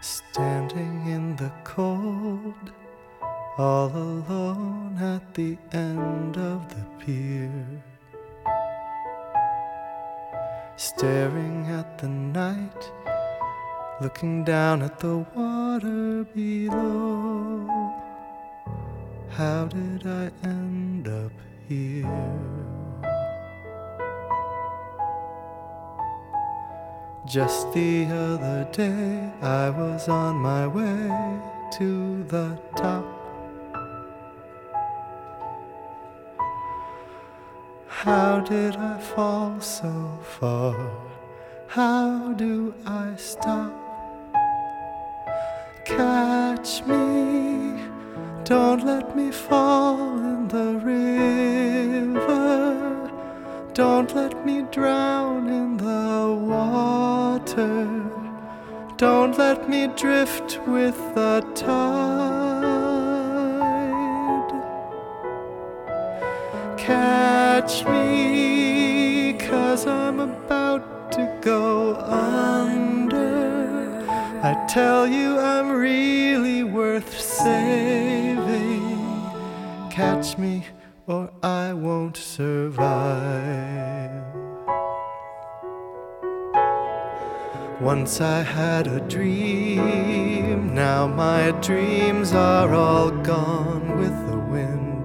Standing in the cold, all alone at the end of the pier, staring at the night, looking down at the water below. How did I end up here? Just the other day I was on my way to the top. How did I fall so far? How do I stop? Catch me, don't let me fall in the river. Don't let me drown in the water. Don't let me drift with the tide. Catch me, 'cause I'm about to go under. I tell you I'm really worth saving. Catch me or I won't survive. Once I had a dream, now my dreams are all gone with the wind.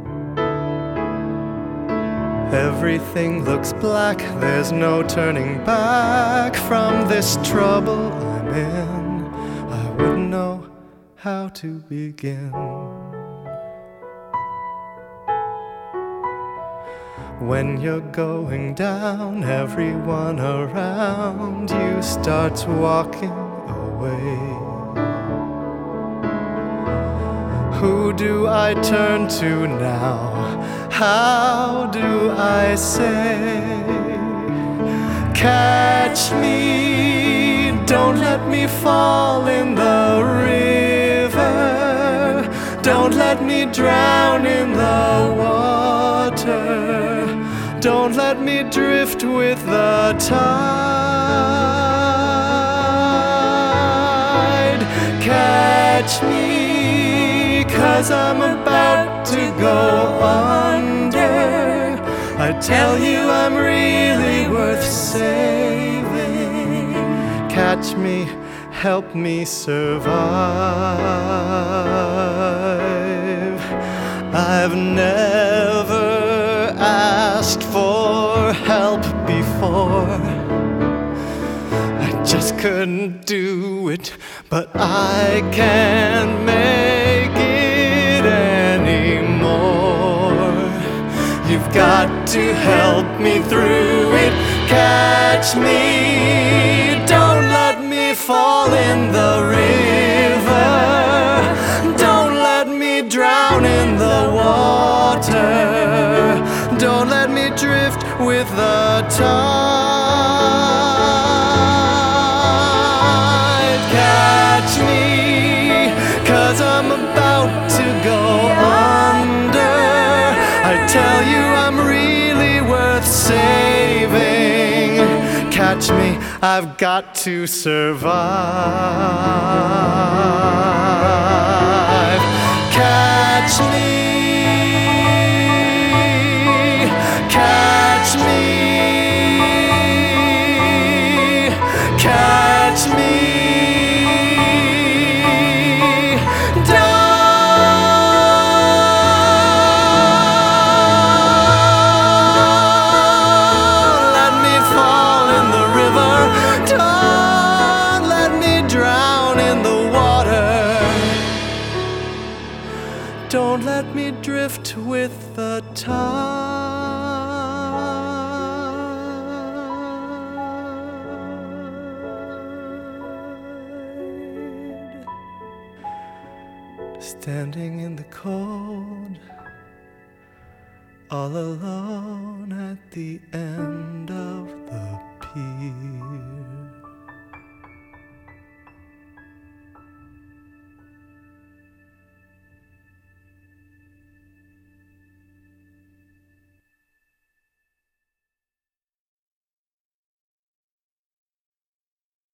Everything looks black, there's no turning back from this trouble I'm in. I wouldn't know how to begin. When you're going down, everyone around you starts walking away. Who do I turn to now? How do I say? Catch me, don't let me fall in the river. Don't let me drown in the water. Don't let me drift with the tide. Catch me, 'cause I'm about to go under. I tell you I'm really worth saving. Catch me, help me survive. I've never asked for help before. I just couldn't do it, but I can't make it anymore. You've got to help me through it. Catch me, don't let me fall in the river. Don't let me drown in the water. Don't let me drift with the tide. Catch me, 'cause I'm about to go under. I tell you I'm really worth saving. Catch me, I've got to survive. Catch me. Catch me, catch me. Don't let me fall in the river. Don't let me drown in the water. Don't let me drift with the tide. Standing in the cold, all alone at the end of the pier.